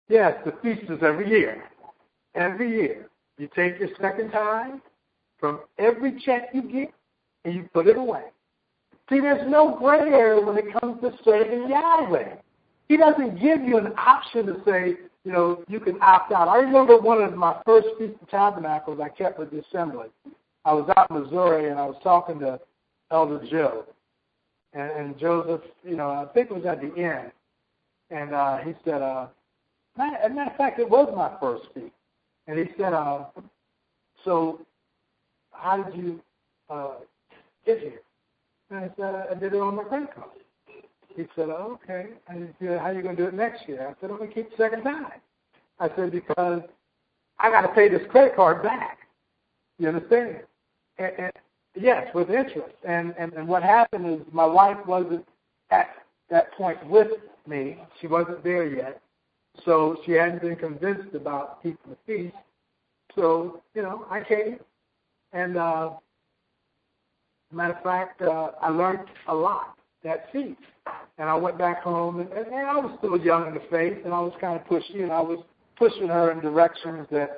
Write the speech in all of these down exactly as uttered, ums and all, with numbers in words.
Yes, the feast is every year. Every year. You take your second tithe from every check you get and you put it away. See, there's no gray area when it comes to serving Yahweh. He doesn't give you an option to say, you know, you can opt out. I remember one of my first Feast of Tabernacles I kept with the assembly. I was out in Missouri and I was talking to Elder Joe. And, and Joseph, you know, I think it was at the end. And uh, he said, uh, as a matter of fact, it was my first feast. And he said, uh, so how did you uh, get here? And I said, I did it on my credit card. He said, oh, okay. And he said, how are you going to do it next year? I said, I'm going to keep the second time. I said, because I got to pay this credit card back. You understand? And, and yes, with interest. And, and, and what happened is my wife wasn't at that point with me. She wasn't there yet. So she hadn't been convinced about keeping the feast. So, you know, I came. And, uh, matter of fact, uh, I learned a lot that feast. And I went back home, and, and I was still young in the faith, and I was kind of pushing, you know, I was pushing her in directions that,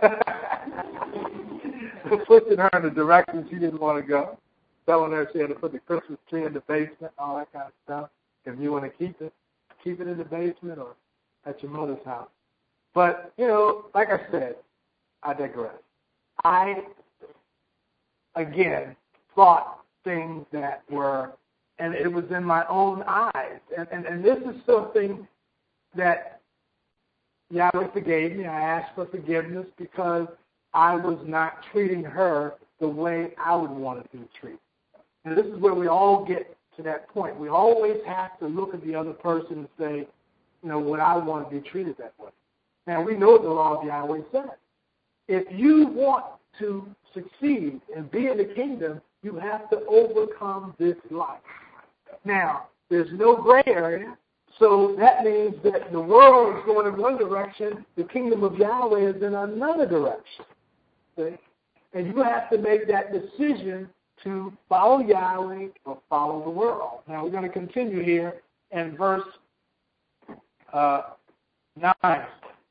pushing her in the direction she didn't want to go, telling her she had to put the Christmas tree in the basement, all that kind of stuff. If you want to keep it, keep it in the basement or at your mother's house. But, you know, like I said, I digress. I, again, thought things that were, and it was in my own eyes. And, and, and this is something that Yahweh forgave me. I asked for forgiveness because I was not treating her the way I would want to be treated. And this is where we all get to that point. We always have to look at the other person and say, you know, would I want to be treated that way? Now, we know what the law of Yahweh says. If you want to succeed and be in the kingdom, you have to overcome this life. Now, there's no gray area, so that means that the world is going in one direction, the kingdom of Yahweh is in another direction. See? And you have to make that decision to follow Yahweh or follow the world. Now, we're going to continue here in verse uh, nine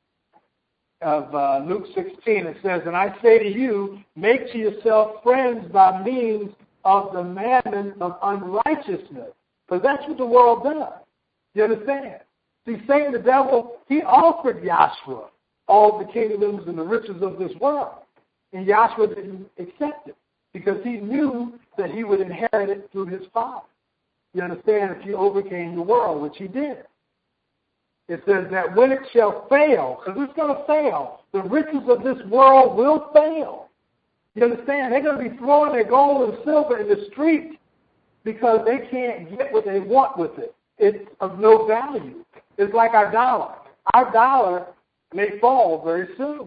of uh, Luke sixteen. It says, and I say to you, make to yourself friends by means of the mammon of unrighteousness. Because that's what the world does. You understand? See, Satan, the devil, he offered Yahshua all the kingdoms and the riches of this world. And Yahshua didn't accept it because he knew that he would inherit it through his father. You understand? If he overcame the world, which he did. It says that when it shall fail, because it's going to fail, the riches of this world will fail. You understand? They're going to be throwing their gold and silver in the street because they can't get what they want with it. It's of no value. It's like our dollar. Our dollar may fall very soon.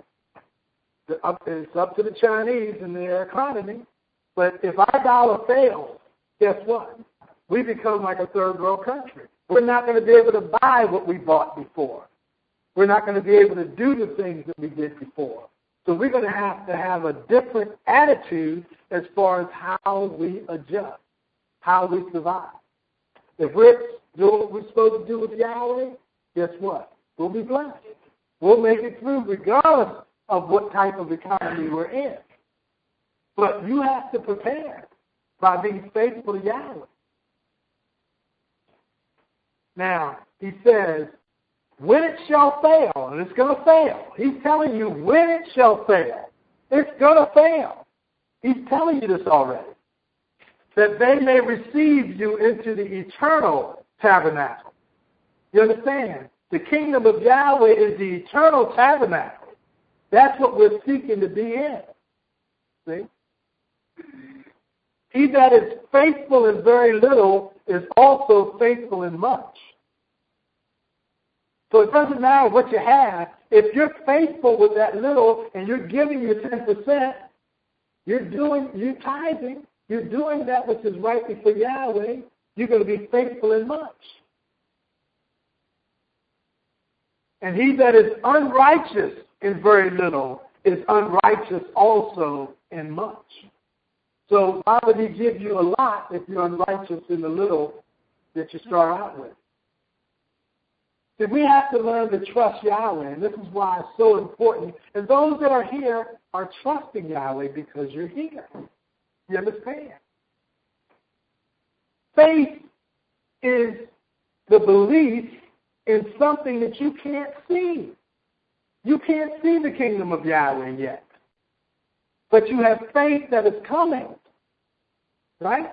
It's up to the Chinese and their economy. But if our dollar fails, guess what? We become like a third world country. We're not going to be able to buy what we bought before. We're not going to be able to do the things that we did before. So we're going to have to have a different attitude as far as how we adjust, how we survive. If we're doing what we're supposed to do with Yahweh, guess what? We'll be blessed. We'll make it through regardless of what type of economy we're in. But you have to prepare by being faithful to Yahweh. Now, he says, when it shall fail, and it's going to fail. He's telling you when it shall fail. It's going to fail. He's telling you this already. That they may receive you into the eternal tabernacle. You understand? The kingdom of Yahweh is the eternal tabernacle. That's what we're seeking to be in. See? He that is faithful in very little is also faithful in much. So it doesn't matter what you have. If you're faithful with that little and you're giving your ten percent, you're doing, you're tithing, you're doing that which is right before Yahweh, you're going to be faithful in much. And he that is unrighteous in very little is unrighteous also in much. So why would he give you a lot if you're unrighteous in the little that you start out with? See, we have to learn to trust Yahweh, and this is why it's so important. And those that are here are trusting Yahweh because you're here. You understand? Faith is the belief in something that you can't see. You can't see the kingdom of Yahweh yet. But you have faith that is coming. Right?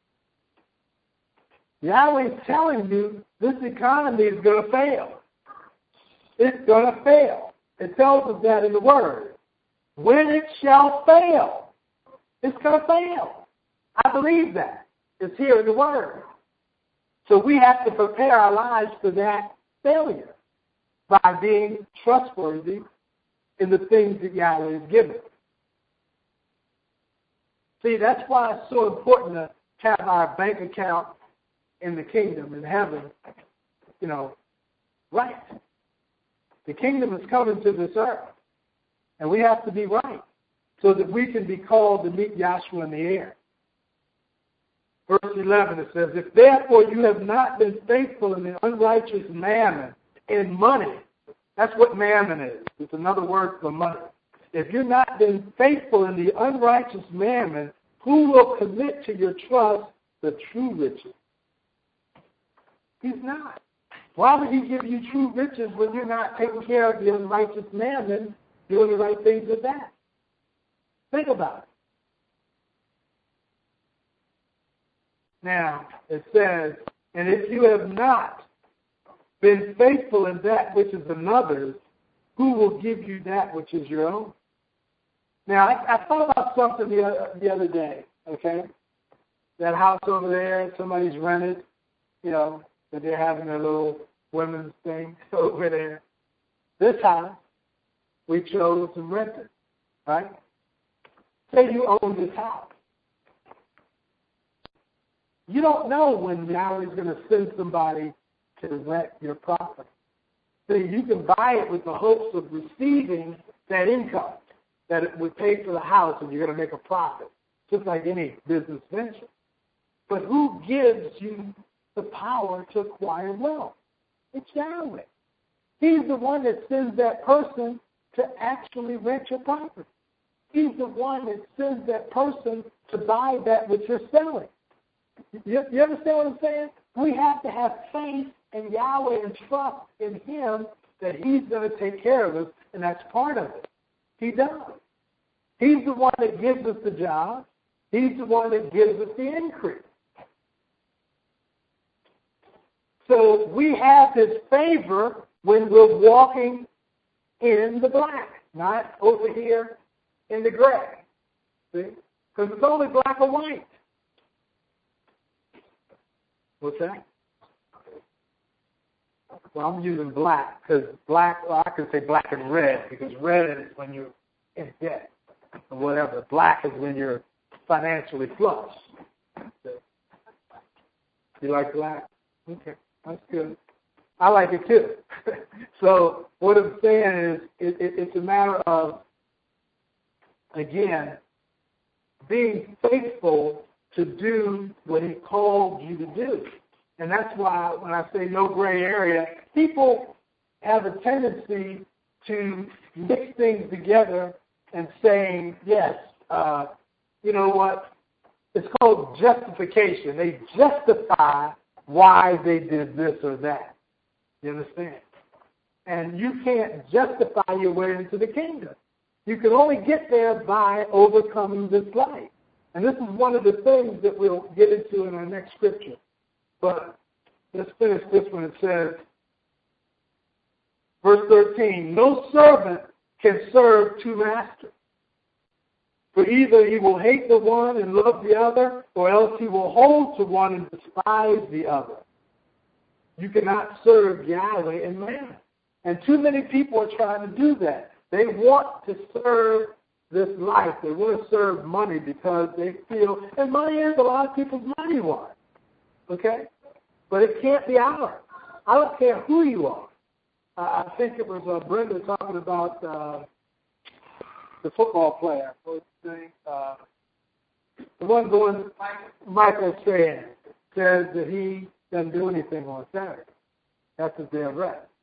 Yahweh is telling you this economy is going to fail. It's going to fail. It tells us that in the Word. When it shall fail, it's going to fail. I believe that. It's here in the Word. So we have to prepare our lives for that failure by being trustworthy in the things that Yahweh has given. See, that's why it's so important to have our bank account in the kingdom, in heaven, you know, right. The kingdom is coming to this earth, and we have to be right so that we can be called to meet Yahshua in the air. Verse eleven, it says, if therefore you have not been faithful in the unrighteous mammon, in money, that's what mammon is. It's another word for money. If you've not been faithful in the unrighteous mammon, who will commit to your trust the true riches? He's not. Why would he give you true riches when you're not taking care of the unrighteous mammon, doing the right things with that? Think about it. Now, it says, and if you have not been faithful in that which is another's, who will give you that which is your own? Now, I, I thought about something the, uh, the other day, okay? That house over there, somebody's rented, you know, that they're having a little women's thing over there. This house, we chose to rent it, right? Say you own this house. You don't know when Yahweh is going to send somebody to rent your property. So you can buy it with the hopes of receiving that income, that it would pay for the house and you're going to make a profit, just like any business venture. But who gives you the power to acquire wealth? It's Yahweh. He's the one that sends that person to actually rent your property. He's the one that sends that person to buy that which you're selling. You, you understand what I'm saying? We have to have faith in Yahweh and trust in Him that He's going to take care of us, and that's part of it. He does. He's the one that gives us the job. He's the one that gives us the increase. So we have His favor when we're walking in the black, not over here in the gray. See? Because it's only black or white. What's that? Well, I'm using black because black, well, I could say black and red because red is when you're in debt or whatever. Black is when you're financially flush. You like black? Okay, that's good. I like it too. So what I'm saying is it, it, it's a matter of, again, being faithful to do what He called you to do. And that's why when I say no gray area, people have a tendency to mix things together and saying, yes, uh, you know what, it's called justification. They justify why they did this or that. You understand? And you can't justify your way into the kingdom. You can only get there by overcoming this life. And this is one of the things that we'll get into in our next scripture. But let's finish this one. It says, verse thirteen, no servant can serve two masters. For either he will hate the one and love the other, or else he will hold to one and despise the other. You cannot serve Yahweh and man. And too many people are trying to do that. They want to serve this life. They want to serve money because they feel, and money is a lot of people's money want. Okay? But it can't be ours. I don't care who you are. Uh, I think it was uh, Brenda talking about uh, the football player. What's his name? Uh, the one going, Michael Strahan, says that he doesn't do anything on Saturday. That's his day of rest.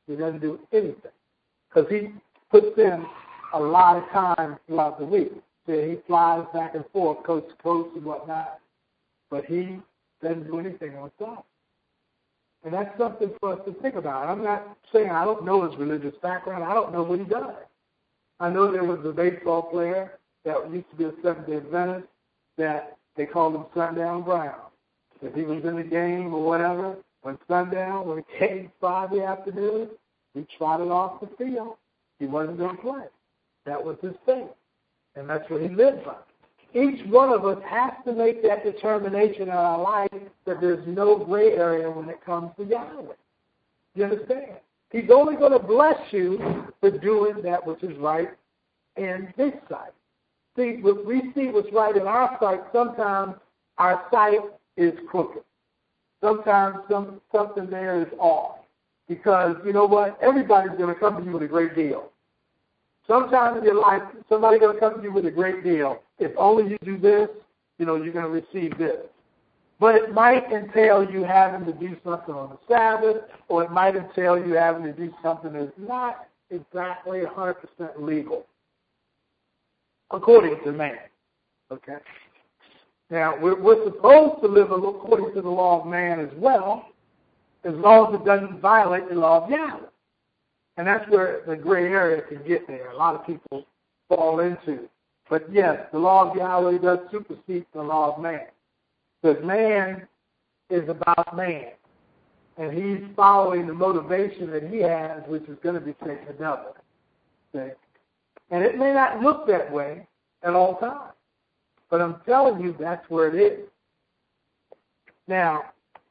He doesn't do anything. Because he puts in a lot of time throughout the week. So he flies back and forth, coast to coast and whatnot. But he doesn't do anything on Sunday. And that's something for us to think about. I'm not saying I don't know his religious background. I don't know what he does. I know there was a baseball player that used to be a Seventh-day Adventist that they called him Sundown Brown. If he was in the game or whatever, when sundown, when it came Friday afternoon, he trotted off the field. He wasn't going to play. That was his thing. And that's what he lived by. Each one of us has to make that determination in our life that there's no gray area when it comes to Yahweh. You understand? He's only going to bless you for doing that which is right in His sight. See, when we see what's right in our sight, sometimes our sight is crooked. Sometimes some, something there is off. Because, you know what? Everybody's going to come to you with a great deal. Sometimes in your life, somebody's going to come to you with a great deal. If only you do this, you know, you're going to receive this. But it might entail you having to do something on the Sabbath, or it might entail you having to do something that's not exactly one hundred percent legal, according to man. Okay? Now, we're, we're supposed to live according to the law of man as well, as long as it doesn't violate the law of Yahweh. And that's where the gray area can get there. A lot of people fall into. But yes, the law of Yahweh does supersede the law of man. Because man is about man. And he's following the motivation that he has, which is going to be taking the devil. See? And it may not look that way at all times. But I'm telling you, that's where it is. Now,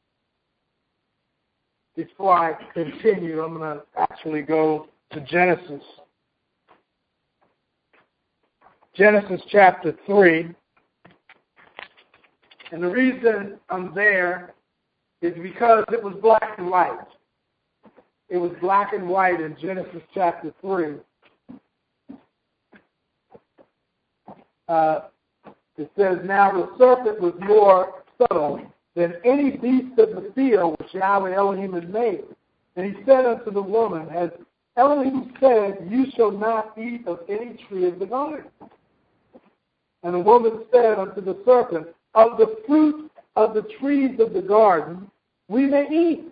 before I continue, I'm going to actually go to Genesis. Genesis chapter three. And the reason I'm there is because it was black and white. It was black and white in Genesis chapter three. Uh, it says, now the serpent was more subtle than any beast of the field which Yahweh Elohim had made. And he said unto the woman, as Elohim said, you shall not eat of any tree of the garden. And the woman said unto the serpent, of the fruit of the trees of the garden we may eat.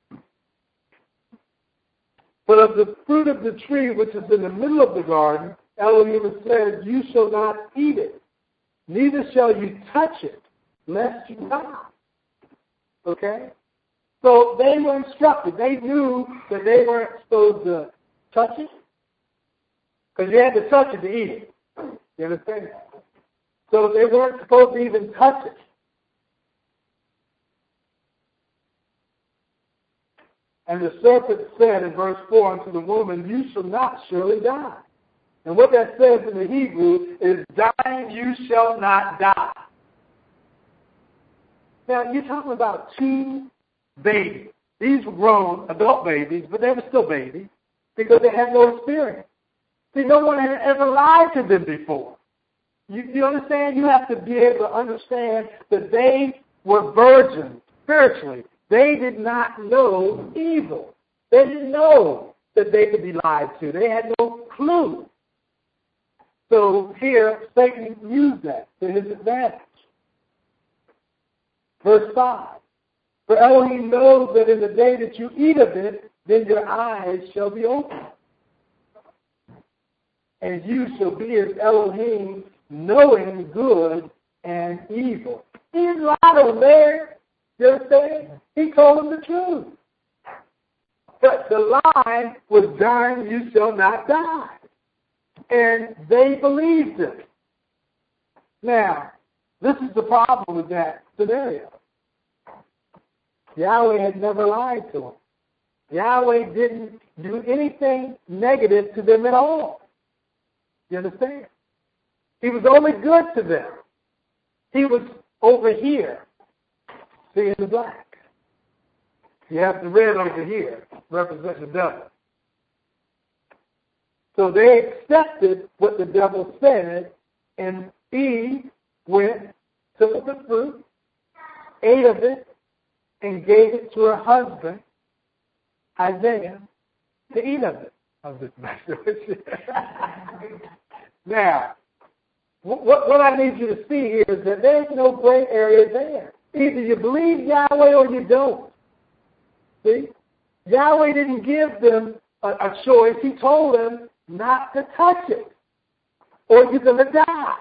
But of the fruit of the tree which is in the middle of the garden, Elohim said, you shall not eat it, neither shall you touch it, lest you die. Okay? So they were instructed. They knew that they weren't supposed to touch it, because you had to touch it to eat it. You understand? So they weren't supposed to even touch it. And the serpent said in verse four unto the woman, you shall not surely die. And what that says in the Hebrew is, dying you shall not die. Now, you're talking about two babies. These were grown adult babies, but they were still babies because they had no experience. See, no one had ever lied to them before. You, you understand? You have to be able to understand that they were virgins spiritually. They did not know evil. They didn't know that they could be lied to. They had no clue. So here, Satan used that to his advantage. Verse five, for Elohim knows that in the day that you eat of it, then your eyes shall be opened. And you shall be as Elohim, knowing good and evil. He didn't lie on there. You understand? He told them the truth. But the lie was, dying you shall not die. And they believed it. Now, this is the problem with that scenario. Yahweh had never lied to them. Yahweh didn't do anything negative to them at all. You understand? He was only good to them. He was over here, see in the black. You have the red over here, represents the devil. So they accepted what the devil said, and Eve went, took the fruit, ate of it, and gave it to her husband, Isaiah, to eat of it. Of this Now, what, what I need you to see here is that there's no gray area there. Either you believe Yahweh or you don't. See? Yahweh didn't give them a, a choice. He told them not to touch it, or you're going to die.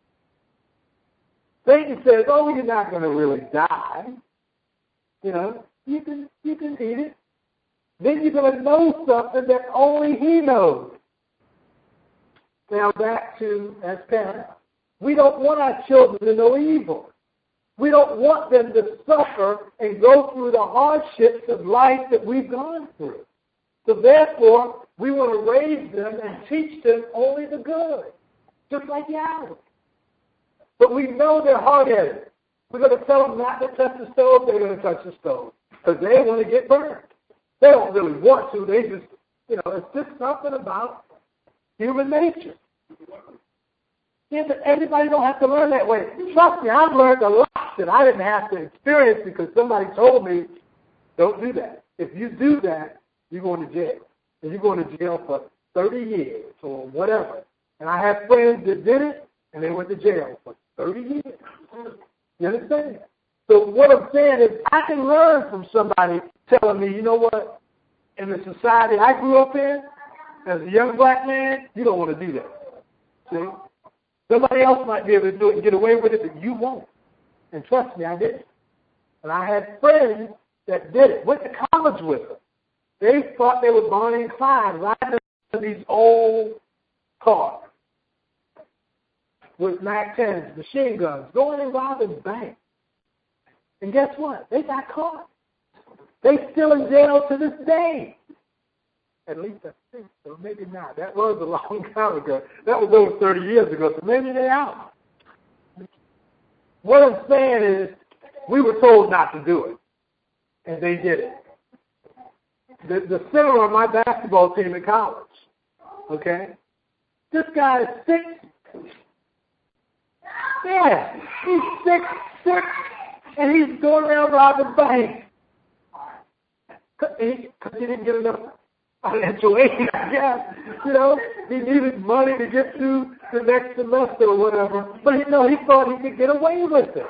Satan says, oh, you're not going to really die. You know, you can, you can eat it. Then you're going to know something that only he knows. Now back to, as parents, we don't want our children to know evil. We don't want them to suffer and go through the hardships of life that we've gone through. So therefore, we want to raise them and teach them only the good, just like Yahweh. But we know they're hard-headed. We're going to tell them not to touch the stove, they're going to touch the stove because they want to get burned. They don't really want to. They just, you know, it's just something about human nature. Yeah, but everybody don't have to learn that way. Trust me, I've learned a lot that I didn't have to experience because somebody told me, don't do that. If you do that, you're going to jail. And you're going to jail for thirty years or whatever. And I have friends that did it, and they went to jail for thirty years. You understand? So what I'm saying is I can learn from somebody telling me, you know what, in the society I grew up in, as a young black man, you don't want to do that. See? Somebody else might be able to do it and get away with it, but you won't. And trust me, I did it. And I had friends that did it, went to college with them. They thought they were Bonnie and Clyde riding in these old cars with Mac tens, machine guns, going and robbing banks. And guess what? They got caught. They still in jail to this day. At least I think so. Maybe not. That was a long time ago. That was over thirty years ago, so maybe they're out. What I'm saying is we were told not to do it, and they did it. The, the center on my basketball team at college, okay, this guy is six. Yeah, he's six, six, and he's going around robbing banks. Because he, he didn't get enough financial aid, I guess. You know, he needed money to get through the next semester or whatever. But, you know, he thought he could get away with it.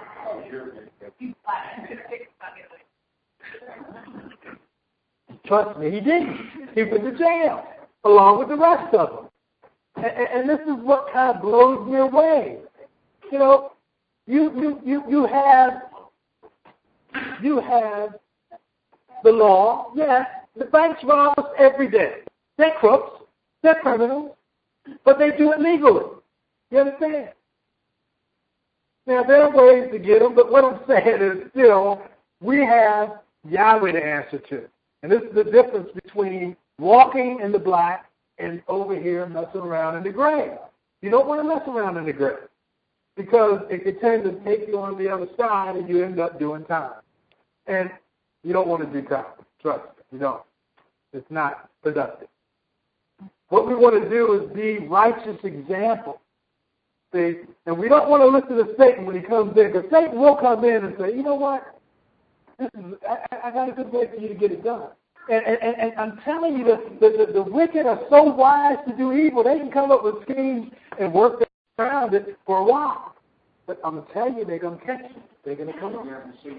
Trust me, he didn't. He went to jail, along with the rest of them. And, and this is what kind of blows me away. You know, you you you you have you have the law. Yes, the banks rob us every day. They're crooks. They're criminals, but they do it legally. You understand? Now there are ways to get them, but what I'm saying is, you know, we have Yahweh to answer to. And this is the difference between walking in the black and over here messing around in the gray. You don't want to mess around in the gray because it can tend to take you on the other side and you end up doing time. And you don't want to do time. Trust me, you don't. It's not productive. What we want to do is be righteous examples. See? And we don't want to listen to Satan when he comes in, because Satan will come in and say, you know what? This is, I, I got a good way for you to get it done. And, and, and I'm telling you, the, the, the wicked are so wise to do evil, they can come up with schemes and work around it for a while. But I'm going to tell you, they're going to catch you. They're going to come up.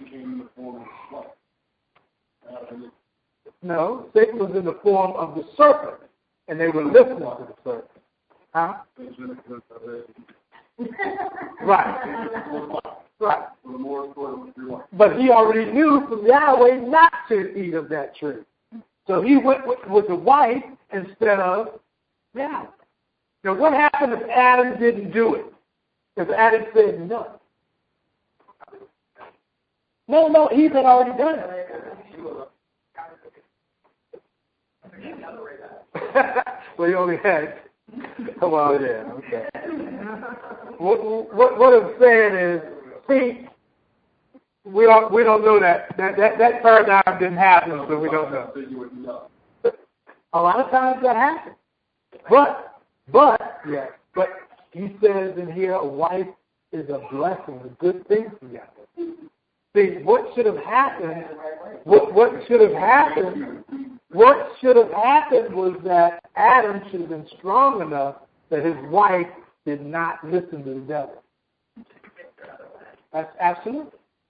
No, Satan was in the form of the serpent, and they were listening to the serpent. Huh? Right. Right. But he already knew from Yahweh not to eat of that tree. So he went with, with the wife instead of Yahweh. Now what happened if Adam didn't do it? If Adam said no? No, no, he had already done it. Well, he only had, well, yeah, okay. What, what, what I'm saying is, see, we don't we don't know that that that, that paradigm didn't happen, so we don't know. A lot of times that happens, but but yeah, but he says in here, a wife is a blessing, a good thing for you. See, what should have happened? What what should have happened What should have happened was that Adam should have been strong enough that his wife did not listen to the devil. That's absolute.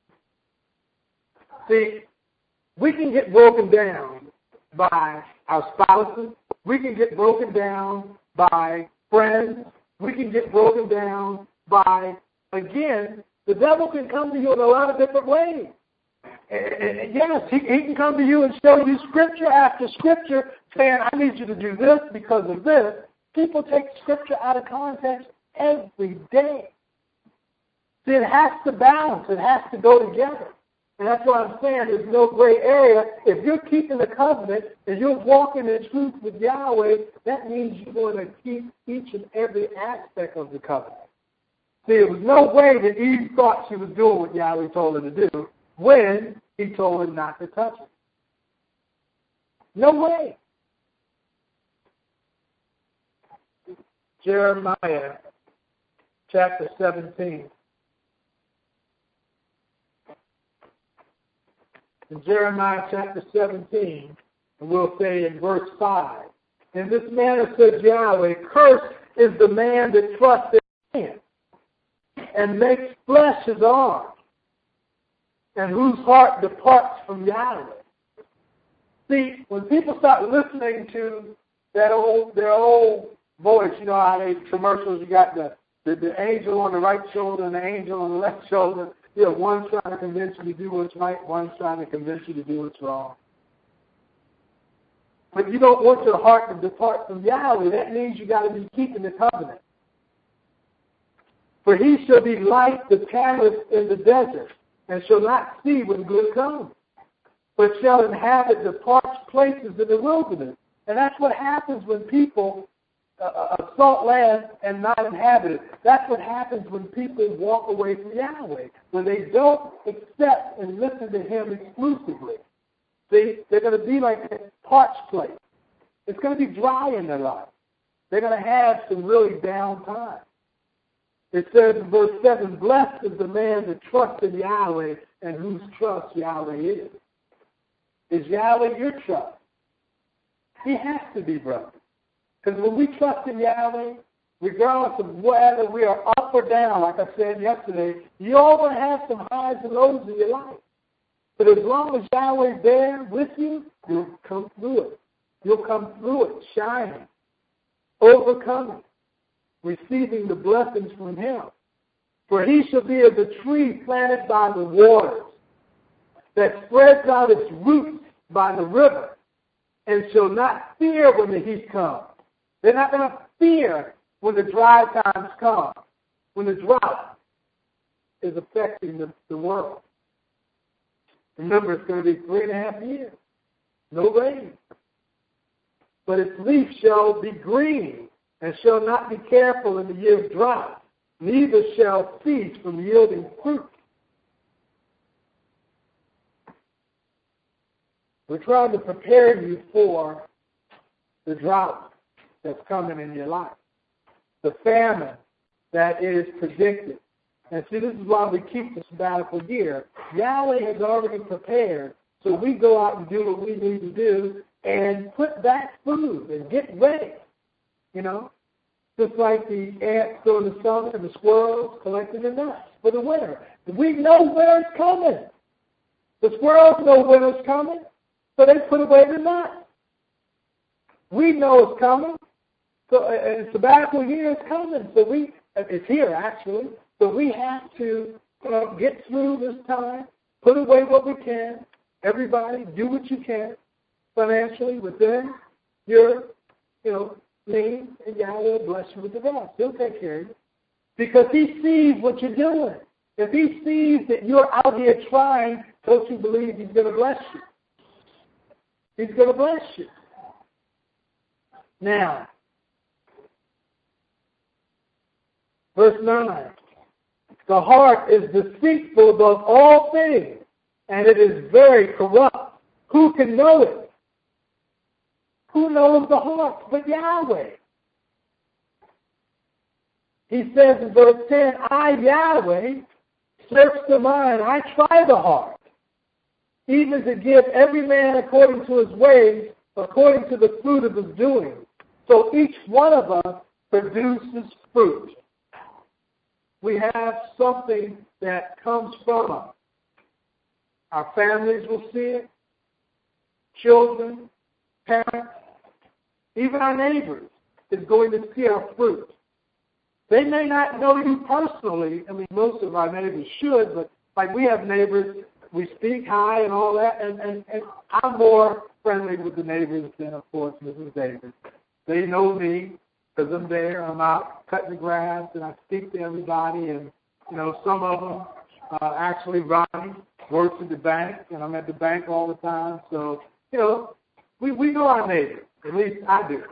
See, we can get broken down by our spouses. We can get broken down by friends. We can get broken down by, again, the devil can come to you in a lot of different ways. And yes, he, he can come to you and show you scripture after scripture saying, I need you to do this because of this. People take scripture out of context every day. See, it has to balance. It has to go together. And that's why I'm saying there's no gray area. If you're keeping the covenant and you're walking in truth with Yahweh, that means you're going to keep each and every aspect of the covenant. See, there was no way that Eve thought she was doing what Yahweh told her to do when he told her not to touch it. No way. Jeremiah chapter seventeen. In Jeremiah chapter seventeen, and we'll say in verse five, in this manner says Yahweh, cursed is the man that trusts in man and makes flesh his arm, and whose heart departs from Yahweh. See, when people start listening to that old, their old voice, you know how they commercials, you got the, the, the angel on the right shoulder and the angel on the left shoulder. You know, one's trying to convince you to do what's right, one's trying to convince you to do what's wrong. But you don't want your heart to depart from Yahweh. That means you got to be keeping the covenant. For he shall be like the camels in the desert, and shall not see when good comes, but shall inhabit the parched places in the wilderness. And that's what happens when people uh, assault land and not inhabit it. That's what happens when people walk away from Yahweh, when they don't accept and listen to him exclusively. See, they're going to be like a parched place. It's going to be dry in their life. They're going to have some really down time. It says in verse seven, blessed is the man that trusts in Yahweh and whose trust Yahweh is. Is Yahweh your trust? He has to be, brother. Because when we trust in Yahweh, regardless of whether we are up or down, like I said yesterday, you're all going to have some highs and lows in your life. But as long as Yahweh's there with you, you'll come through it. You'll come through it, shining, overcoming, receiving the blessings from him. For he shall be as a tree planted by the waters, that spreads out its roots by the river, and shall not fear when the heat comes. They're not going to fear when the dry times come, when the drought is affecting the, the world. Remember, it's going to be three and a half years. No rain. But its leaf shall be green, and shall not be careful in the year of drought, neither shall cease from yielding fruit. We're trying to prepare you for the drought that's coming in your life, the famine that is predicted. And see, this is why we keep the sabbatical year. Yahweh has already prepared, so we go out and do what we need to do and put back food and get ready, you know, just like the ants during the summer and the squirrels collecting the nuts for the winter. We know winter's coming. The squirrels know winter's coming, so they put away the nuts. We know it's coming, so and sabbatical year is coming. So we, it's here actually. So we have to uh, get through this time, put away what we can. Everybody, do what you can financially within your, you know, means, and Yahweh will bless you with the rest. He'll take care of you because he sees what you're doing. If he sees that you're out here trying, don't you believe he's going to bless you? He's going to bless you. Now, verse nine. The heart is deceitful above all things, and it is very corrupt. Who can know it? Who knows the heart but Yahweh? He says in verse ten, I, Yahweh, search the mind, I try the heart, even to give every man according to his ways, according to the fruit of his doing. So each one of us produces fruit. We have something that comes from us. Our families will see it, children, parents, even our neighbors is going to see our fruit. They may not know you personally. I mean, most of our neighbors should, but like we have neighbors, we speak hi and all that, and, and, and I'm more friendly with the neighbors than, of course, Missus Davis. They know me because I'm there. I'm out cutting the grass, and I speak to everybody, and, you know, some of them uh, actually Ronnie works at the bank, and I'm at the bank all the time, so, you know, we, we know our neighbors. At least I do.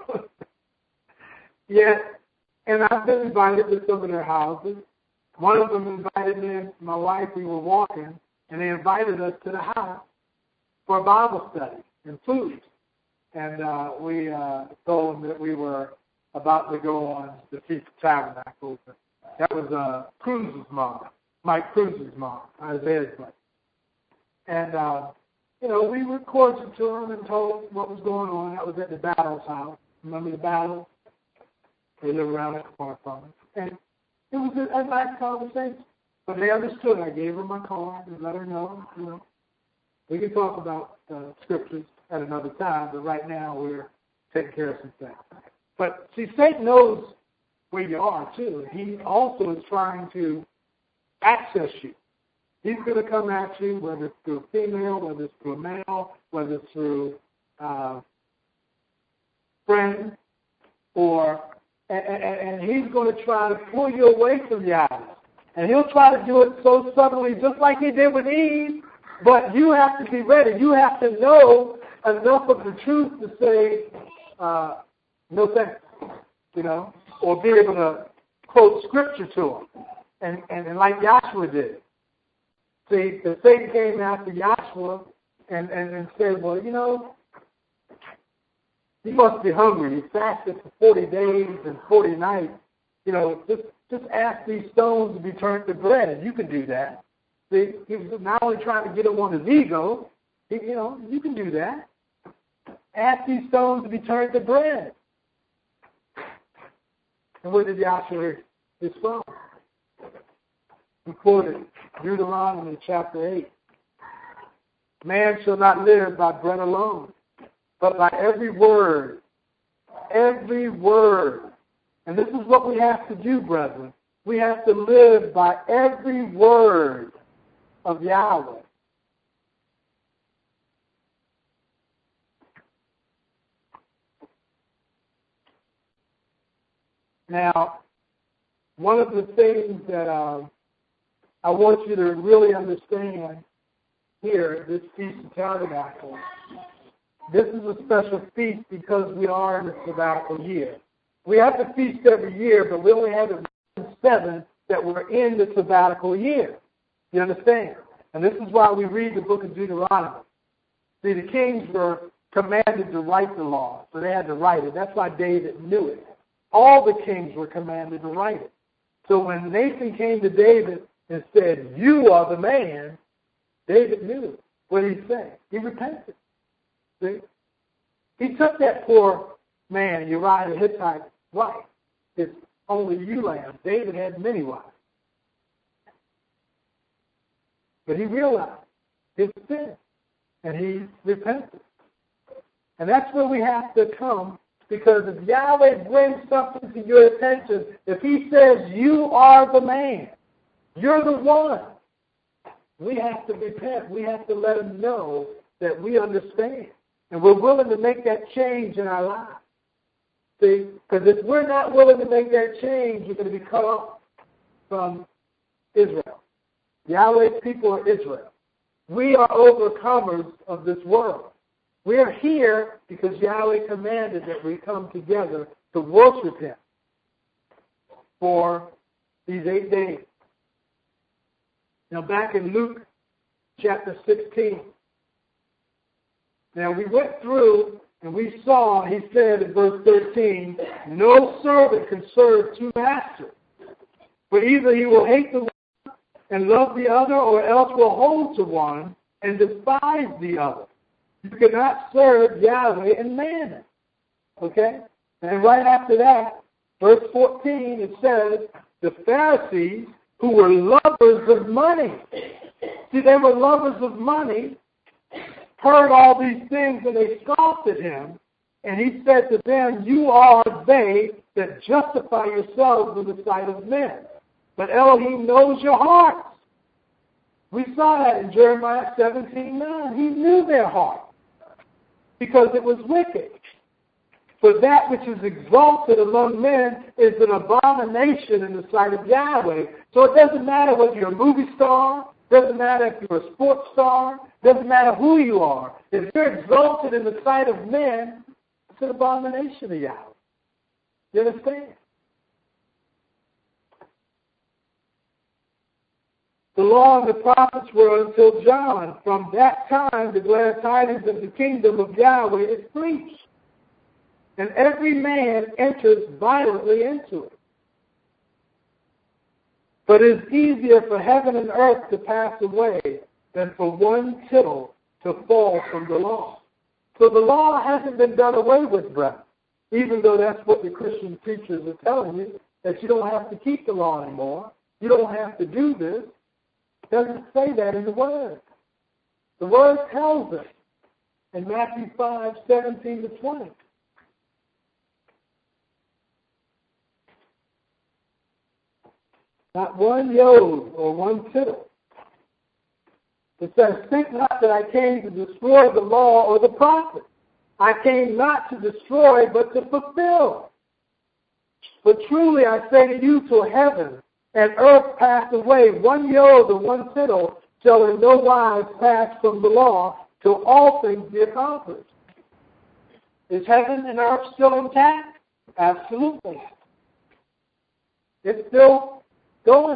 Yeah, and I've been invited to some of their houses. One of them invited me and my wife. We were walking, and they invited us to the house for a Bible study and food. And uh, we uh, told them that we were about to go on the Feast of Tabernacles. That was uh, Cruz's mom, Mike Cruz's mom, Isaiah's mother. And uh, you know, we were cordial to them and told what was going on. That was at the Battles house. Remember the Battles? They live around the corner from us. And it was a, a nice conversation. But they understood. I gave her my card and let her know, you know, we can talk about uh, scriptures at another time, but right now we're taking care of some things. But see, Satan knows where you are, too. He also is trying to access you. He's going to come at you, whether it's through a female, whether it's through a male, whether it's through uh, friends, or and, and, and he's going to try to pull you away from Yahweh. And he'll try to do it so subtly, just like he did with Eve. But you have to be ready. You have to know enough of the truth to say, uh, no thanks, you know, or be able to quote scripture to him, and and, and like Joshua did. See, the Satan came after Joshua and, and, and said, well, you know, you must be hungry. You fasted for forty days and forty nights. You know, just just ask these stones to be turned to bread, and you can do that. See, he was not only trying to get him on his ego, he, you know, you can do that. Ask these stones to be turned to bread. And what did Joshua respond? He quoted Deuteronomy chapter eight. Man shall not live by bread alone, but by every word, every word. And this is what we have to do, brethren. We have to live by every word of Yahweh. Now, one of the things that uh, I want you to really understand here, this Feast of Tabernacles, this is a special feast because we are in the sabbatical year. We have the feast every year, but we only have it seven that we're in the sabbatical year. You understand? And this is why we read the book of Deuteronomy. See, the kings were commanded to write the law, so they had to write it. That's why David knew it. All the kings were commanded to write it. So when Nathan came to David and said, you are the man, David knew what he said. He repented. See? He took that poor man, Uriah the Hittite's wife, his only ewe lamb. David had many wives. But he realized his sin, and he repented. And that's where we have to come, because if Yahweh brings something to your attention, if he says you are the man, you're the one, we have to repent. We have to let him know that we understand. And we're willing to make that change in our lives. See, because if we're not willing to make that change, we're going to be cut off from Israel. Yahweh's people are Israel. We are overcomers of this world. We are here because Yahweh commanded that we come together to worship him for these eight days. Now, back in Luke chapter sixteen, now we went through and we saw, he said in verse thirteen, no servant can serve two masters, for either he will hate the one and love the other, or else will hold to one and despise the other. You cannot serve Yahweh and mammon. Okay? And right after that, verse fourteen, it says, the Pharisees, who were lovers of money. See, they were lovers of money, heard all these things, and they scoffed at him. And he said to them, you are they that justify yourselves in the sight of men. But Elohim knows your hearts. We saw that in Jeremiah seventeen nine. He knew their heart because it was wicked. For that which is exalted among men is an abomination in the sight of Yahweh. So it doesn't matter whether you're a movie star, doesn't matter if you're a sports star, doesn't matter who you are. If you're exalted in the sight of men, it's an abomination to Yahweh. You understand? The law and the prophets were until John. From that time, the glad tidings of the kingdom of Yahweh is preached. And every man enters violently into it. But it is easier for heaven and earth to pass away than for one tittle to fall from the law. So the law hasn't been done away with, brother. Even though that's what the Christian preachers are telling you, that you don't have to keep the law anymore. You don't have to do this. It doesn't say that in the Word. The Word tells us in Matthew five, seventeen to twenty. Not one yod or one tittle. It says, think not that I came to destroy the law or the prophets. I came not to destroy, but to fulfill. But truly I say to you, till heaven and earth pass away, one yod or one tittle shall in no wise pass from the law, till all things be accomplished. Is heaven and earth still intact? Absolutely. It's still going.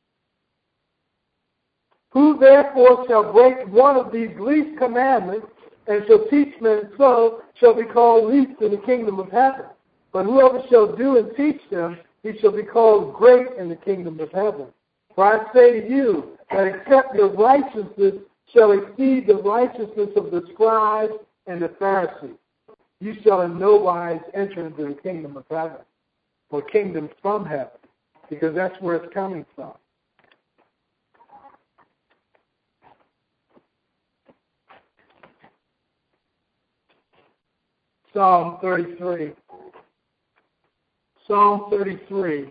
Who therefore shall break one of these least commandments and shall teach men so shall be called least in the kingdom of heaven. But whoever shall do and teach them, he shall be called great in the kingdom of heaven. For I say to you that except your righteousness shall exceed the righteousness of the scribes and the Pharisees, you shall in no wise enter into the kingdom of heaven, or kingdom from heaven, because that's where it's coming from. Psalm thirty-three. Psalm thirty-three.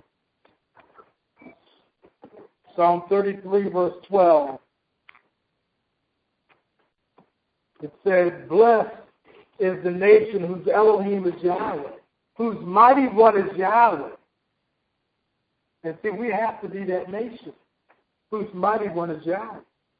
Psalm thirty-three, verse twelve. It says, blessed is the nation whose Elohim is Yahweh, whose mighty one is Yahweh. And see, we have to be that nation whose mighty one is Yahweh.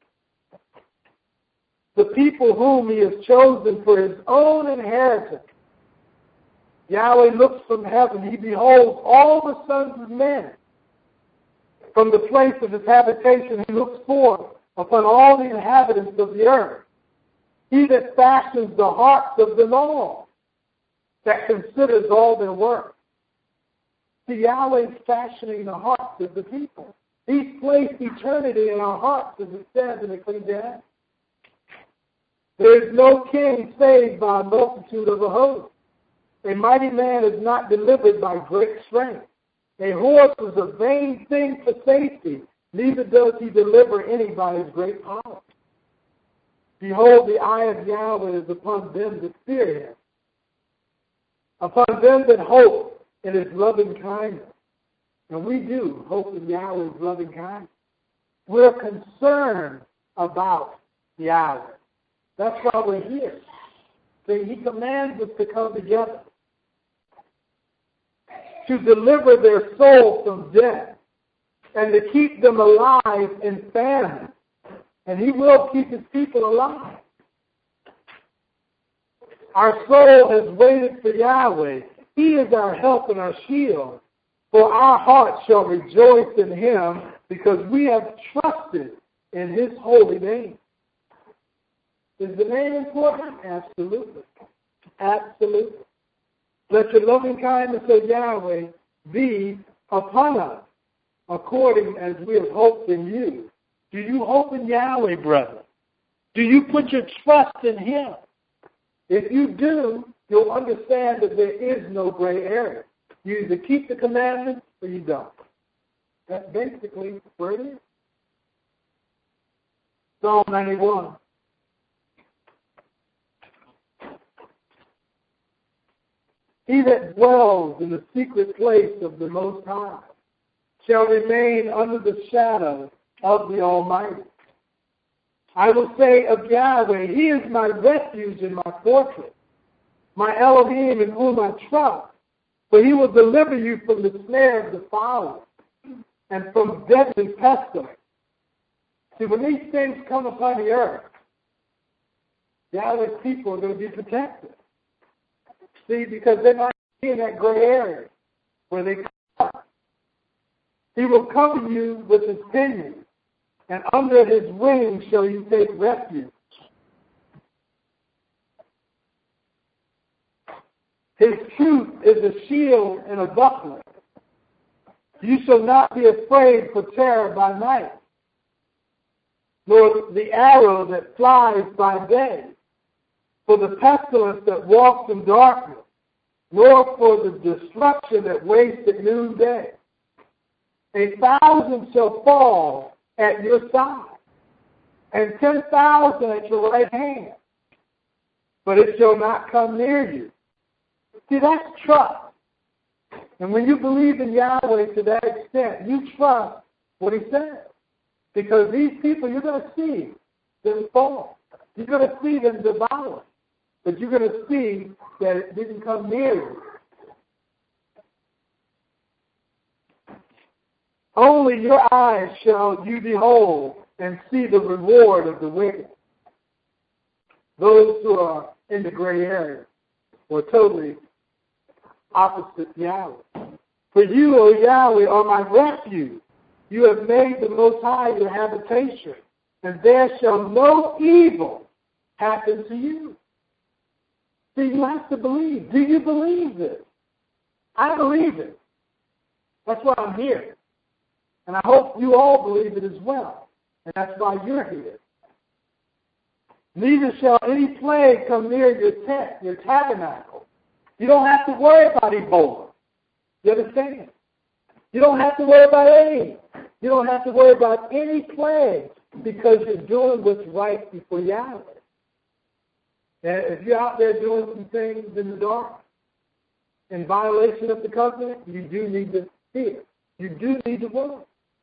The people whom he has chosen for his own inheritance. Yahweh looks from heaven. He beholds all the sons of men. From the place of his habitation he looks forth upon all the inhabitants of the earth. He that fashions the hearts of them all, that considers all their work. See, Yahweh is fashioning the hearts of the people. He's placed eternity in our hearts, as it says in Ecclesiastes. There is no king saved by a multitude of a host. A mighty man is not delivered by great strength. A horse is a vain thing for safety, neither does he deliver any by his great power. Behold, the eye of Yahweh is upon them that fear him, upon them that hope in his loving kindness. And we do hope in Yahweh's loving kindness. We're concerned about Yahweh. That's why we're here. See, he commands us to come together, to deliver their soul from death, and to keep them alive in famine. And he will keep his people alive. Our soul has waited for Yahweh. He is our help and our shield. For our heart shall rejoice in him, because we have trusted in his holy name. Is the name important? Absolutely. Absolutely. Let your loving kindness, O Yahweh, be upon us, according as we have hoped in you. Do you hope in Yahweh, brother? Do you put your trust in him? If you do, you'll understand that there is no gray area. You either keep the commandments or you don't. That's basically where it is. Psalm ninety-one. He that dwells in the secret place of the Most High shall remain under the shadow of the Almighty. I will say of Yahweh, He is my refuge and my fortress, my Elohim in whom I trust. For He will deliver you from the snare of the fowler and from deadly pestilence. See, when these things come upon the earth, Yahweh's people are going to be protected. See, because they're not in that gray area where they come. He will cover you with His pinions, and under His wings shall you take refuge. His truth is a shield and a buckler. You shall not be afraid for terror by night, nor the arrow that flies by day, for the pestilence that walks in darkness, nor for the destruction that wastes at noonday. A thousand shall fall at your side, and ten thousand at your right hand, but it shall not come near you. See, that's trust. And when you believe in Yahweh to that extent, you trust what He says. Because these people, you're going to see them fall. You're going to see them devour. But you're going to see that it didn't come near you. Only your eyes shall you behold and see the reward of the wicked. Those who are in the gray area or totally opposite Yahweh. For you, O Yahweh, are my refuge. You have made the Most High your habitation, and there shall no evil happen to you. See, you have to believe. Do you believe this? I believe it. That's why I'm here. And I hope you all believe it as well. And that's why you're here. Neither shall any plague come near your tent, your tabernacle. You don't have to worry about Ebola. You understand? You don't have to worry about AIDS. You don't have to worry about any plague because you're doing what's right before Yahweh. And if you're out there doing some things in the dark, in violation of the covenant, you do need to fear. You do need to worry.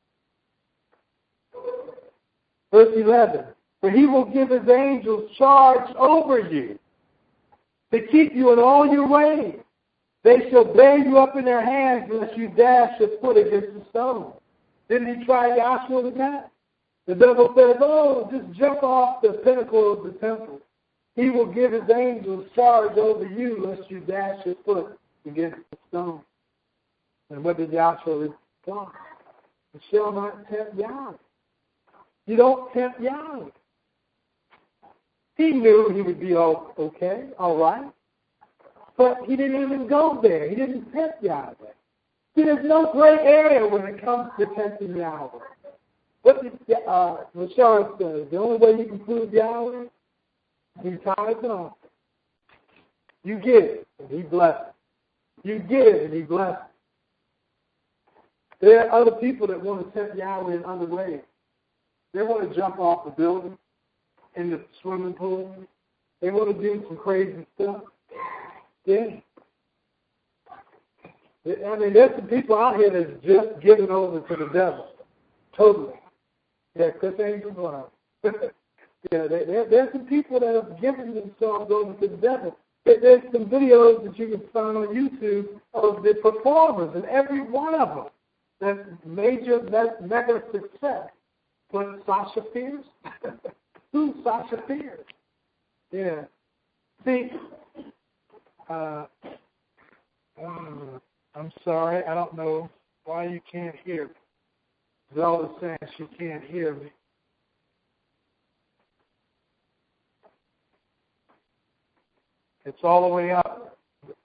Verse eleven, for He will give His angels charge over you to keep you in all your ways. They shall bear you up in their hands lest you dash your foot against a stone. Didn't He try Joshua with that? The devil says, oh, just jump off the pinnacle of the temple. He will give His angels charge over you lest you dash your foot against the stone. And what did Joshua reply? You shall not tempt Yahweh. You don't tempt Yahweh. He knew he would be all okay, all right. But he didn't even go there. He didn't tempt Yahweh. See, there's no gray area when it comes to tempting Yahweh. What did uh, Michelle say? The only way you can prove Yahweh, He tithes and offers. You give, and He blesses. You give, and He blesses. There are other people that want to tempt Yahweh in other ways. They want to jump off a building in the swimming pool. They want to do some crazy stuff. Yeah. I mean, there's some people out here that's just giving over to the devil. Totally. Yeah, Chris Angel going on. Yeah, there, there, there's some people that have given themselves over to the devil. There, there's some videos that you can find on YouTube of the performers, and every one of them that's major, mega success. But Sasha Fierce? Who's Sasha Fierce? Yeah. See, uh, uh, I'm sorry, I don't know why you can't hear me. Zella's saying she can't hear me. It's all the way up.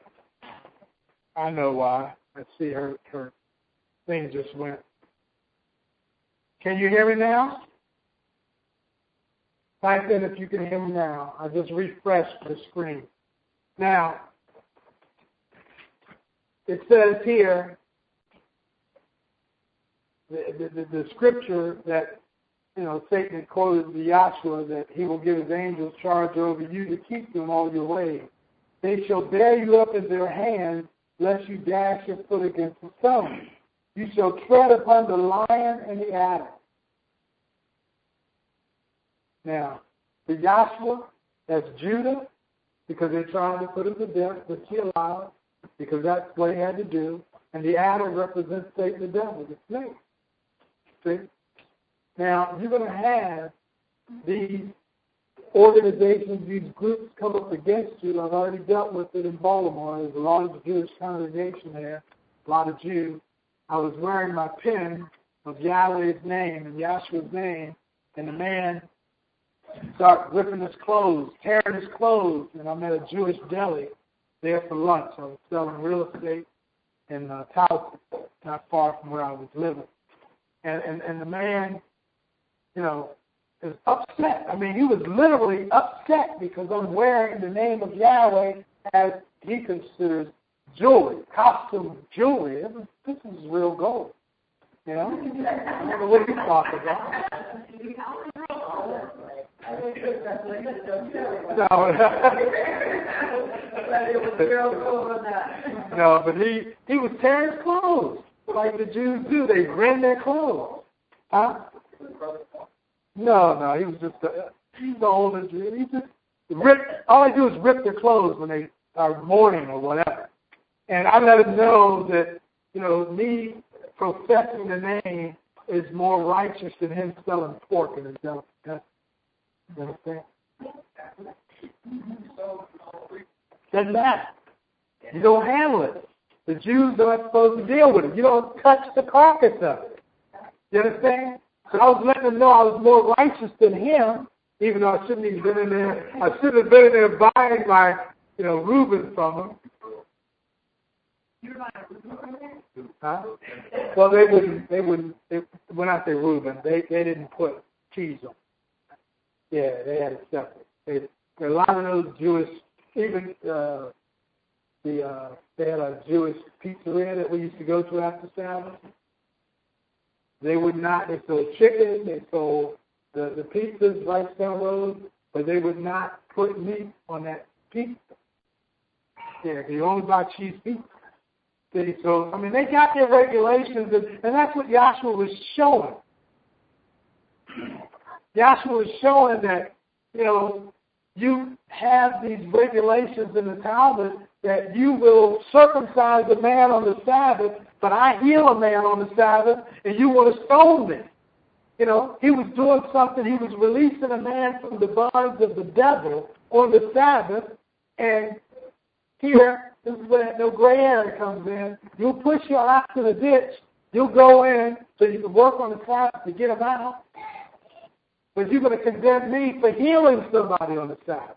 I know why. I see her, her thing just went. Can you hear me now? Type in if you can hear me now. I just refreshed the screen. Now, it says here, the, the, the scripture that, you know, Satan quoted to Joshua, that he will give his angels charge over you to keep you in all your ways. They shall bear you up in their hands, lest you dash your foot against the stone. You shall tread upon the lion and the adder. Now, for Joshua, that's Judah, because they're trying to put him to death, which he allowed, because that's what he had to do. And the adder represents Satan, the devil, the snake. See? Now, you're going to have these organizations, these groups come up against you. I've already dealt with it in Baltimore. There's a large Jewish congregation there, a lot of Jews. I was wearing my pin of Yahweh's name and Yahshua's name, and the man started ripping his clothes, tearing his clothes, and I'm at a Jewish deli there for lunch. I was selling real estate in uh, Towson, not far from where I was living. And, and, and the man, you know, is upset. I mean, he was literally upset because I'm wearing the name of Yahweh as he considers jewelry, costume jewelry. It was, this is real gold. You know? I don't know what he's talking about. No. No, but he, he was tearing his clothes like the Jews do. They rend their clothes. Huh? No, no, he was just a, he's the older Jew. He just rip. All they do is rip their clothes when they are mourning or whatever. And I let him know that, you know, me professing the name is more righteous than him selling pork in his delicacy. You understand? Doesn't matter. You don't handle it. The Jews are not supposed to deal with it. You don't touch the carcass of it. You understand? So I was letting him know I was more righteous than him, even though I shouldn't have been in there. I should have been in there buying my, you know, Reuben from him. Huh? Well, they wouldn't. They wouldn't. They, when I say Reuben, they they didn't put cheese on. Yeah, they had it separate. They, a lot of those Jewish, even uh, the uh, they had a Jewish pizzeria that we used to go to after Sabbath. They would not. They sold chicken. They sold the the pizzas right down the road, but they would not put meat on that pizza. Yeah, they only buy cheese pizza. See, so I mean, they got their regulations, and, and that's what Joshua was showing. Joshua was showing that, you know, you have these regulations in the Talmud that you will circumcise a man on the Sabbath, but I heal a man on the Sabbath, and you want to stone me. You know, he was doing something. He was releasing a man from the bonds of the devil on the Sabbath, and here, this is where that no gray area comes in. You'll push your ox in the ditch. You'll go in so you can work on the Sabbath to get him out. But you're going to condemn me for healing somebody on the Sabbath.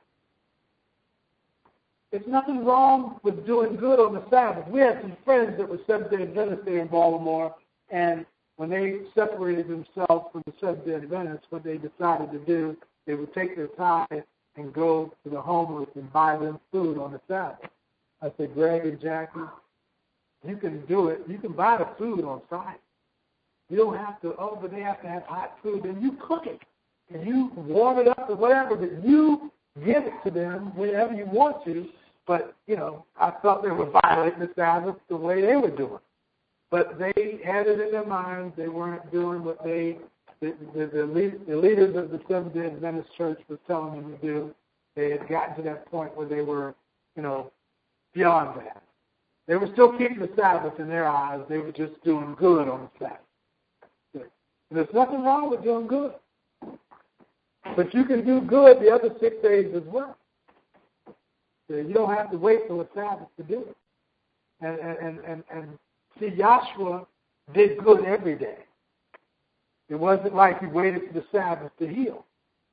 There's nothing wrong with doing good on the Sabbath. We had some friends that were Seventh-day Adventists there in Baltimore, and when they separated themselves from the Seventh-day Adventists, what they decided to do, they would take their tithe and go to the homeless and buy them food on the Sabbath. I said, Greg and Jackie, you can do it. You can buy the food on Friday. You don't have to, oh, but they have to have hot food. And you cook it. And you warm it up or whatever, but you give it to them whenever you want to. But, you know, I thought they were violating the Sabbath the way they were doing. But they had it in their minds. They weren't doing what they, the, the, the, lead, the leaders of the Seventh-day Adventist Church were telling them to do. They had gotten to that point where they were, you know, beyond that. They were still keeping the Sabbath in their eyes. They were just doing good on the Sabbath. And there's nothing wrong with doing good. But you can do good the other six days as well. So you don't have to wait till the Sabbath to do it. And, and, and, and see, Joshua did good every day. It wasn't like he waited for the Sabbath to heal.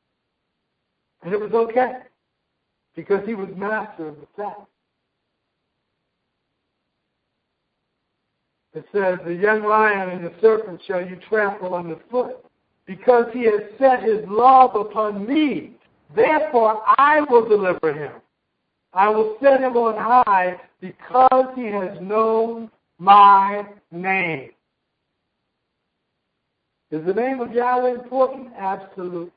And it was okay, because he was master of the Sabbath. It says, the young lion and the serpent shall you trample underfoot, because he has set his love upon me. Therefore I will deliver him. I will set him on high because he has known my name. Is the name of Yahweh important? Absolutely.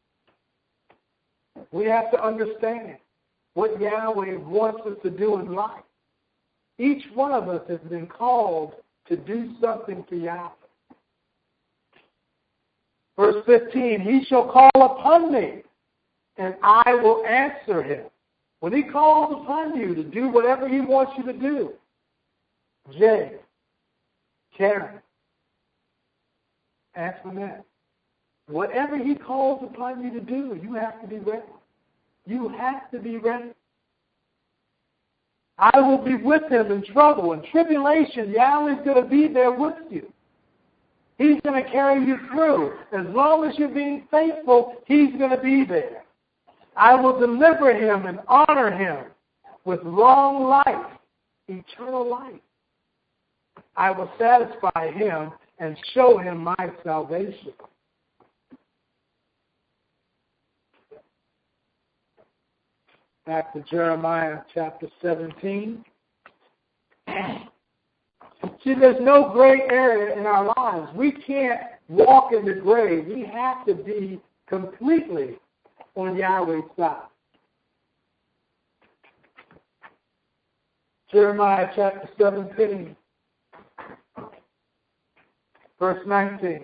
We have to understand what Yahweh wants us to do in life. Each one of us has been called to do something for Yahweh. Verse fifteen, he shall call upon me, and I will answer him. When he calls upon you to do whatever he wants you to do, Jay, Karen, ask for that. Whatever he calls upon you to do, you have to be ready. You have to be ready. I will be with him in trouble and tribulation. Yahweh's going to be there with you. He's going to carry you through. As long as you're being faithful, he's going to be there. I will deliver him and honor him with long life, eternal life. I will satisfy him and show him my salvation. Back to Jeremiah chapter seventeen. See, there's no gray area in our lives. We can't walk in the gray. We have to be completely on Yahweh's side. Jeremiah chapter seventeen, verse nineteen.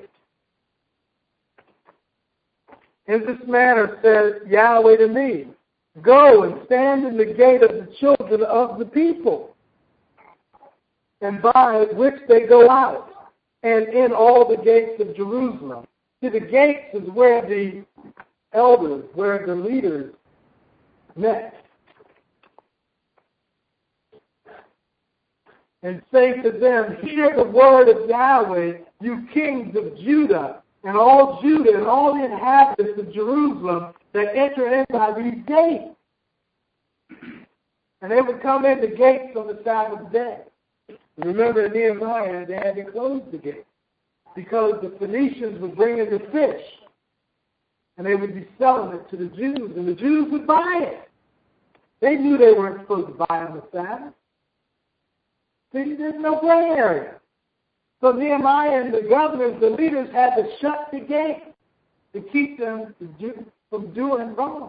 In this manner says Yahweh to me, go and stand in the gate of the children of the people, and by which they go out, and in all the gates of Jerusalem. See, the gates is where the elders, where the leaders met. And say to them, hear the word of Yahweh, you kings of Judah, and all Judah and all the inhabitants of Jerusalem that enter in by these gates. And they would come in the gates on the Sabbath day. Remember in Nehemiah, they had to close the gate because the Phoenicians were bringing the fish, and they would be selling it to the Jews, and the Jews would buy it. They knew they weren't supposed to buy on the Sabbath. See, there's no gray area. So Nehemiah and the governors, the leaders, had to shut the gate to keep them from doing wrong.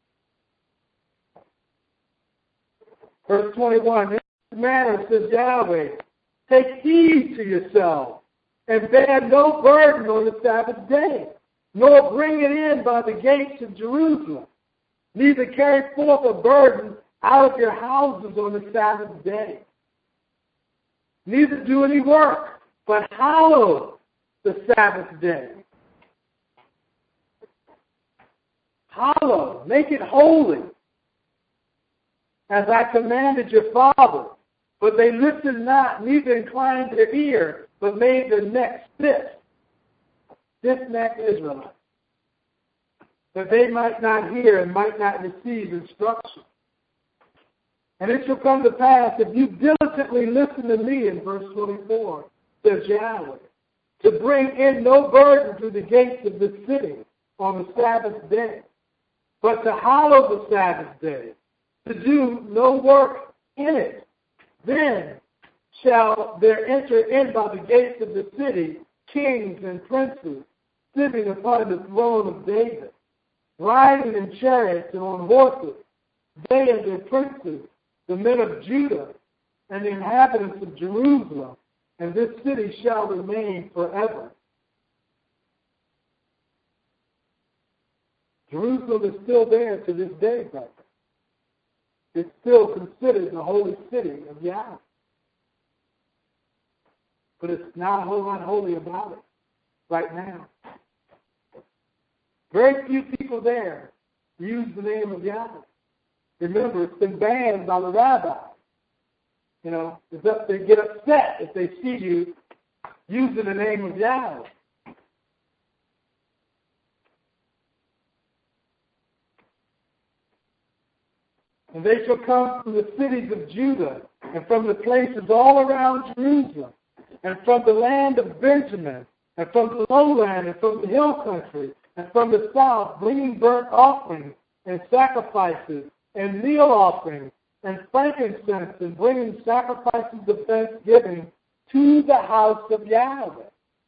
Verse twenty-one, in this manner, says Yahweh, take heed to yourselves, and bear no burden on the Sabbath day, nor bring it in by the gates of Jerusalem. Neither carry forth a burden out of your houses on the Sabbath day. Neither do any work, but hallow the Sabbath day. Hallow, make it holy, as I commanded your fathers. But they listened not, neither inclined their ear, but made their necks stiff. Stiff-necked Israelites, that they might not hear and might not receive instruction. And it shall come to pass, if you diligently listen to me, in verse twenty-four, says Yahweh, to bring in no burden through the gates of the city on the Sabbath day, but to hallow the Sabbath day, to do no work in it. Then shall there enter in by the gates of the city kings and princes, sitting upon the throne of David, riding in chariots and on horses, they and their princes, the men of Judah, and the inhabitants of Jerusalem, and this city shall remain forever. Jerusalem is still there to this day, brother. It's still considered the holy city of Yahweh. But it's not a whole lot holy about it right now. Very few people there use the name of Yahweh. Remember, it's been banned by the rabbi. You know, it's up, they get upset if they see you using the name of Yahweh. And they shall come from the cities of Judah, and from the places all around Jerusalem, and from the land of Benjamin, and from the lowland, and from the hill country, and from the south, bringing burnt offerings and sacrifices and meal offerings and frankincense, and bringing sacrifices of thanksgiving to the house of Yahweh.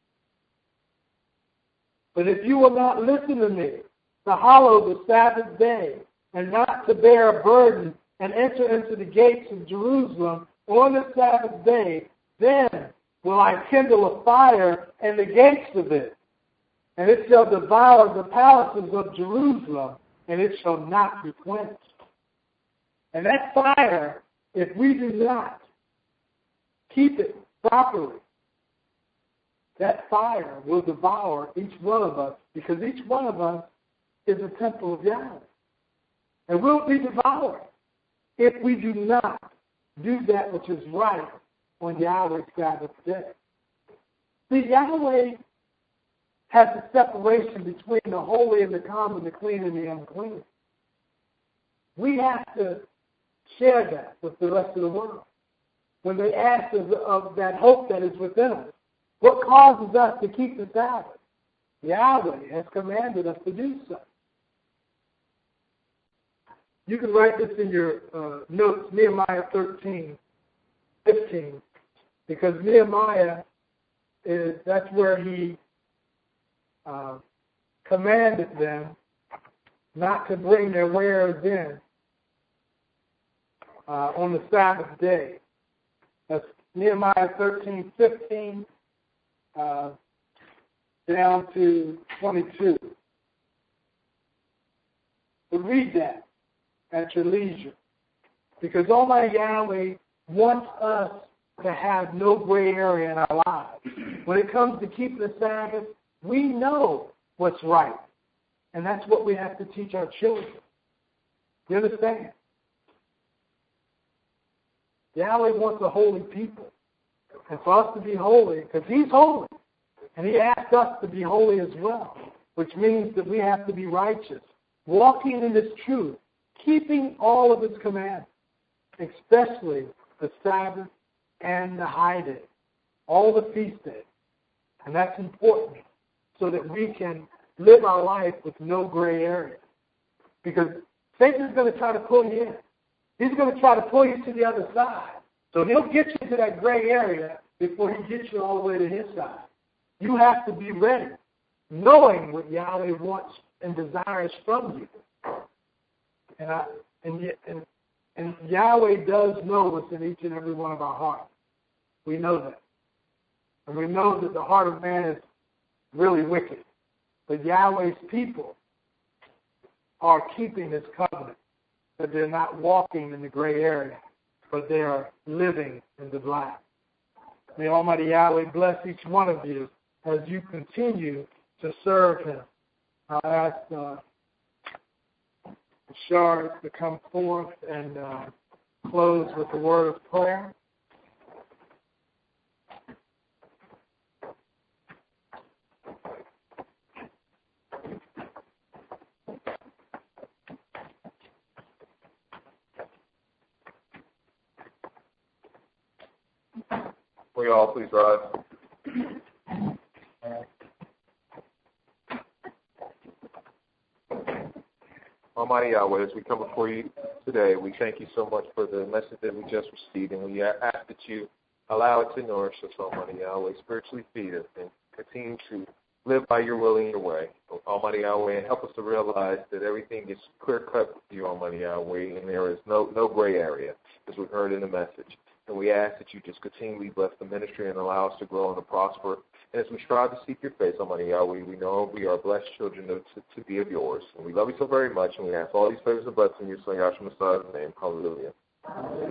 But if you will not listen to me, to hallow the Sabbath day, and not to bear a burden, and enter into the gates of Jerusalem on the Sabbath day, then will I kindle a fire in the gates of it, and it shall devour the palaces of Jerusalem, and it shall not be quenched. And that fire, if we do not keep it properly, that fire will devour each one of us, because each one of us is a temple of Yahweh. And we'll be devoured if we do not do that which is right on Yahweh's Sabbath day. See, Yahweh has a separation between the holy and the common, the clean and the unclean. We have to share that with the rest of the world. When they ask of, of that hope that is within us, what causes us to keep the Sabbath? Yahweh has commanded us to do so. You can write this in your uh, notes, Nehemiah thirteen, fifteen, because Nehemiah is, that's where he uh, commanded them not to bring their wares in uh, on the Sabbath day. That's Nehemiah thirteen, fifteen, uh, down to twenty-two. But read that at your leisure, because Almighty Yahweh wants us to have no gray area in our lives. When it comes to keeping the Sabbath, we know what's right, and that's what we have to teach our children. You understand? Yahweh wants a holy people, and for us to be holy, because He's holy, and He asks us to be holy as well, which means that we have to be righteous, walking in this truth, keeping all of His commandments, especially the Sabbath and the high day, all the feast days. And that's important so that we can live our life with no gray area. Because Satan's going to try to pull you in. He's going to try to pull you to the other side. So he'll get you to that gray area before he gets you all the way to his side. You have to be ready, knowing what Yahweh wants and desires from you. And, I, and, and, and Yahweh does know what's in each and every one of our hearts. We know that. And we know that the heart of man is really wicked. But Yahweh's people are keeping this covenant, that they're not walking in the gray area, but they are living in the black. May Almighty Yahweh bless each one of you as you continue to serve Him. I'll ask uh, Shard to come forth and uh, close with a word of prayer. Will you all please rise? Almighty Yahweh, as we come before you today, we thank you so much for the message that we just received, and we ask that you allow it to nourish us, Almighty Yahweh, spiritually feed us, and continue to live by your will and your way, Almighty Yahweh, and help us to realize that everything is clear-cut with you, Almighty Yahweh, and there is no, no gray area, as we heard in the message. And we ask that you just continually bless the ministry and allow us to grow and to prosper. And as we strive to seek your face, Almighty Yahweh, we know we are blessed children to, to, to be of yours. And we love you so very much, and we ask all these favors and blessings in your Son, Yahshua Messiah's name. Hallelujah.